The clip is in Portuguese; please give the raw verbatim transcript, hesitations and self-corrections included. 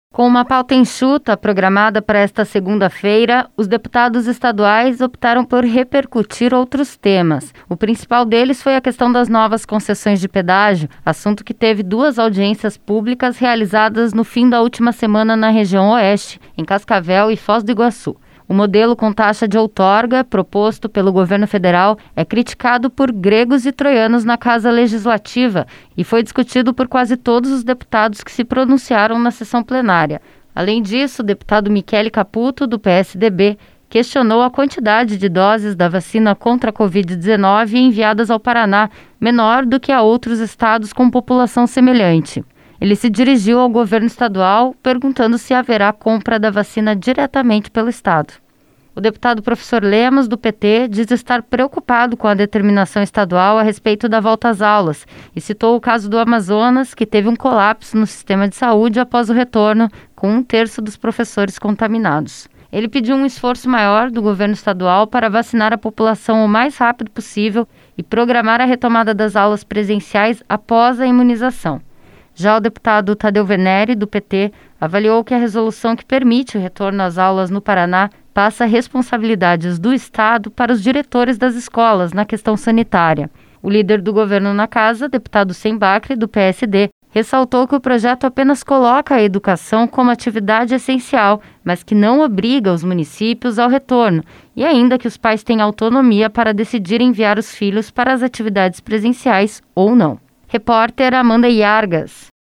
Com uma pauta enxuta programada para esta segunda-feira, os deputados estaduais optaram por repercutir outros temas. O principal deles foi a questão das novas concessões de pedágio, assunto que teve duas audiências públicas realizadas no fim da última semana na região oeste, em Cascavel e Foz do Iguaçu. O modelo com taxa de outorga, proposto pelo governo federal, é criticado por gregos e troianos na Casa Legislativa e foi discutido por quase todos os deputados que se pronunciaram na sessão plenária. Além disso, o deputado Michele Caputo, do P S D B, questionou a quantidade de doses da vacina contra a covid dezenove enviadas ao Paraná, menor do que a outros estados com população semelhante. Ele se dirigiu ao governo estadual perguntando se haverá compra da vacina diretamente pelo estado. O deputado professor Lemos, do P T, diz estar preocupado com a determinação estadual a respeito da volta às aulas e citou o caso do Amazonas, que teve um colapso no sistema de saúde após o retorno, com um terço dos professores contaminados. Ele pediu um esforço maior do governo estadual para vacinar a população o mais rápido possível e programar a retomada das aulas presenciais após a imunização. Já o deputado Tadeu Venere, do P T, avaliou que a resolução que permite o retorno às aulas no Paraná passa responsabilidades do Estado para os diretores das escolas na questão sanitária. O líder do governo na casa, deputado Sem Bacri, do P S D, ressaltou que o projeto apenas coloca a educação como atividade essencial, mas que não obriga os municípios ao retorno, e ainda que os pais têm autonomia para decidir enviar os filhos para as atividades presenciais ou não. Repórter Amanda Iargas.